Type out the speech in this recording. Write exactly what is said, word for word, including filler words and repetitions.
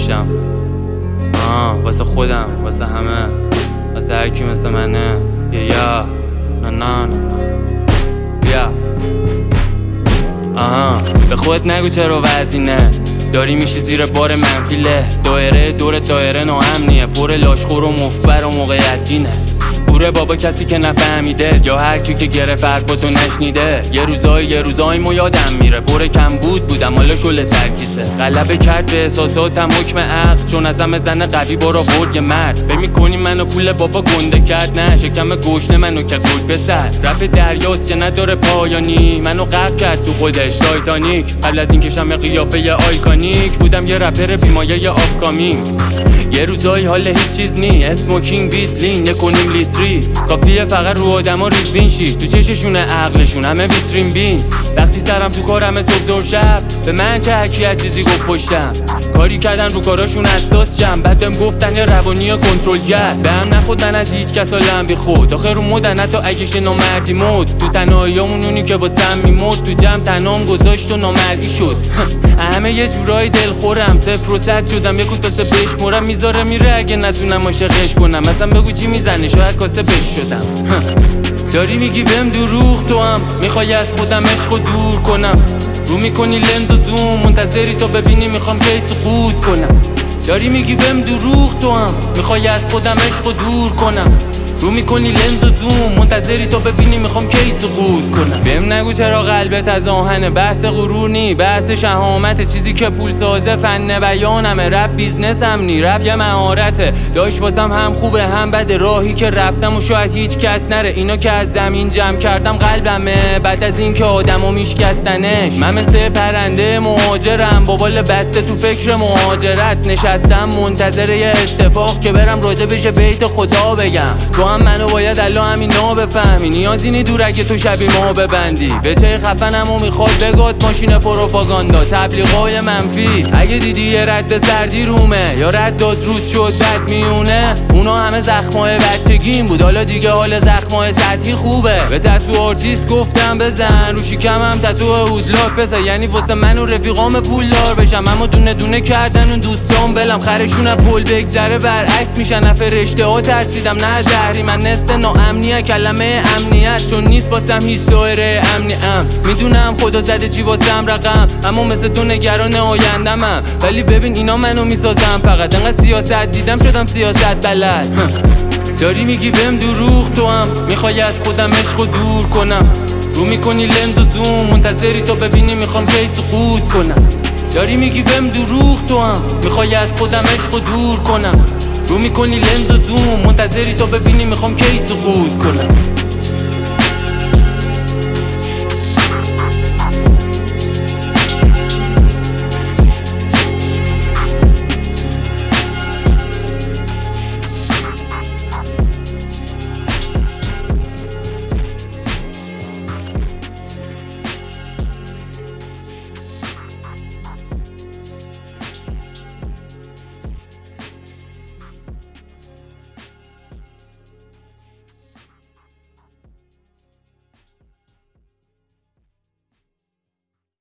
باشم. آه واسه خودم، واسه همه، واسه هرکی مثل منه. یا یا نه نه نه بیا. آها به خودت نگو چرا وزینه داری میشی زیر بار منفیله. دایره دور دایره ناامنیه، پر لاشخور و مفبر و موقعیتینه. بوره بابا کسی که نفهمیده، یا هر کی که گرفت حرفاتو نشنیده. یه روزای یه روزای مو یادم میره، پر کم بود بودم حالا شل سرکیسه. غلبه کرد به احساساتم حکم عقل، چون ازم زن قوی بارا برد یه مرد. فکر می‌کنی منو پول بابا گنده کرد؟ نه شکم گشنه منو که گل بسر. رپ دریاست که نداره پایانی، منو غرق کرد تو خودش تایتانیک. قبل از این کشم قیافه آیکونیک، بودم یه رپر بیمایه آفکامینگ. یه روزای حال هیچ چیز نی، اسموکینگ بیت لین یکونیم لیتری. کافیه فقط رو آدما ریزبین شی، تو چششونه عقلشون همه ویترین بین. وقتی سرم تو کارم صبح زور شب، به من چه حکی از چیزی گفت پشتم. کاری کردن رو کاراشون اساس جم، بعد بهم گفتن یه روانی و کنترل کرد. به هم نخود من از هیچ کس حالم بی خود، آخه رو مدن حتی اگه نامردی مد. تو تنهاییامون اونی که واسم میمد، تو جمع تنام گذاشت و نامردی شد. همه یه جورایی دلخورم، صفر و صد شدم، یک کوتاسه بشمرم. میذاره میره اگه نتونم عاشقش کنم. مثلا بگو چی میزنه، شاید کاسه بش شدم. داری میگی بهم دروغ، تو هم میخوای از خودم عشقو دور کنم. رو میکنی لنز و زوم، منتظری تا ببینی میخوام کی سقوط کنم. داری میگی بهم دروغ، تو هم میخوای از خودم عشقو دور کنم. رو میکنی لنز و زوم، منتظری تا ببینی میخوام کی سقوط کنم. بهم نگو چرا قلبت از آهنه، بحث غرور نی، بحث شهامت. چیزی که پول سازه فن بیانمه، رپ بیزنسم نی، رپ یه مهارته. داشت واسم هم خوبه هم بده، راهی که رفتم و شاید هیچ کس نره. اینا که از زمین جمع کردم قلبمه، بعد از این که آدمو میشکستنش. من مثل پرنده مهاجرم، با بال بسته تو فکر مهاجرت نشستم، منتظر یه اتفاق که برم راجع بشه بیت خدا بگم. تو هم منو باید الان همینا بفهمی، نیازی نی دور اگه تو شبی ما ببندی. به چه خفنمو میخواد بگاد ماشین پروپاگاندا، تبلیغای منفی. اگه دیدی یه رد سردی رومه، یا رد داد رود شد بد میونه، اونا همه زخمای بچگیم بود، حالا دیگه حال زخمای سطحی خوبه. به تتو آرتیست گفتم بزن، رو شکمم تتو هودلاک بزن، یعنی واسه من و رفیقام پولدار بشم. اما دونه دونه کردن اون دوستام بلم، خرشون پول بگذره برعکس میشن. نه فرشته ها ترسیدم نه زهری، من نست ناامنیه کلمه امنیت، چون نیست واسم هیچ دایره امنی. ام میدونم خدا زده چی واسم رقم، اما مثل تو نگران آیندمم. ولی ببین اینا منو میسازم، فقط انقدر سیاست دیدم شدم سیاست بلد. داری میگی بهم دروغ، تو هم میخوای از خودم عشقو دور کنم. رو میکنی لنز و زوم، منتظری تا ببینی میخوام کی سقوط کنم. داری میگی بهم دروغ، تو هم میخوای از خودم عشقو دور کنم. رو میکنی لنز و زوم، منتظری تا ببینی میخوام کی سقوط کنم.